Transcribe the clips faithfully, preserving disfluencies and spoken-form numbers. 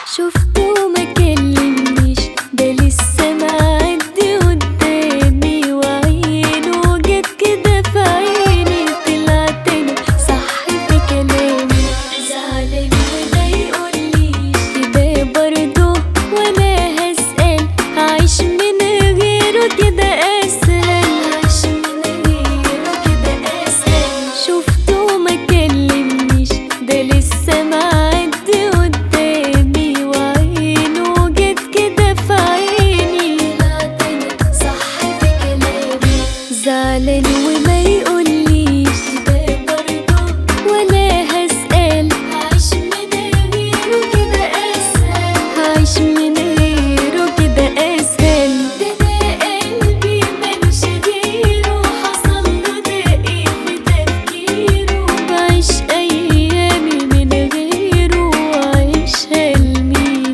شفته ما كلمنيش، ده لسه معدي قدامي وعينه جت كده في عيني، طلعت انا صح في كلامي. زعلان وما يقوليش كده برضه ولا هسأل، هعيش من غيره كده اسهل، هعيش من غيره كده اسهل. شفته ما كلمنيش، ده لسه معدي قدامي وعينه جت كده في عيني، طلعت انا صح في كلامي. زعلان وما يقوليش كده برضه ولا هسأل، هعيش من غيره كده اسهل، هعيش من غيره كده اسهل. ده ده قلبي ملوش غيره، حصله ده ايه في تفكيره، بعيش ايامي من غيره وعيشها لمين.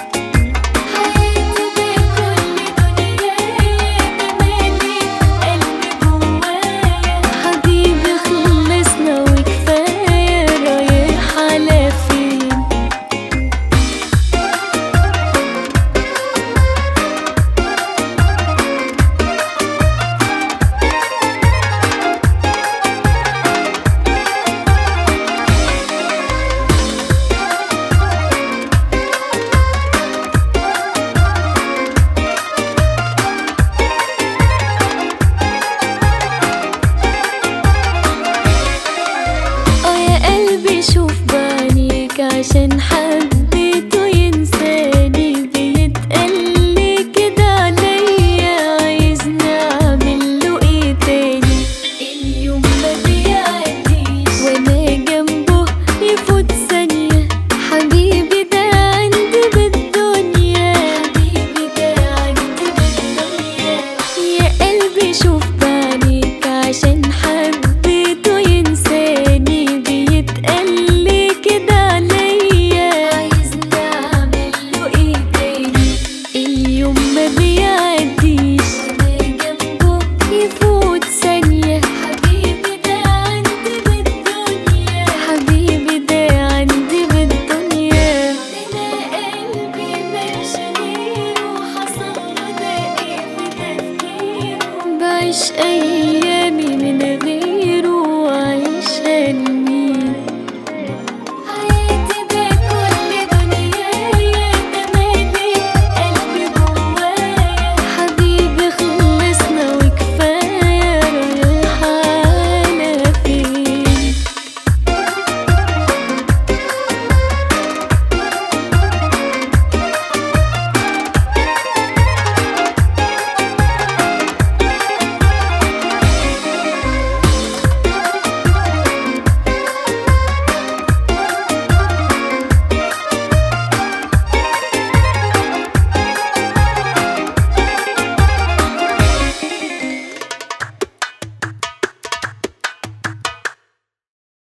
حياتي ده كل دنيايا، تملي قلبي جوايا، حبيبي خلصنا وكفاية، رايح على فين؟ اه يا قلبي شوف بعينيك، عشان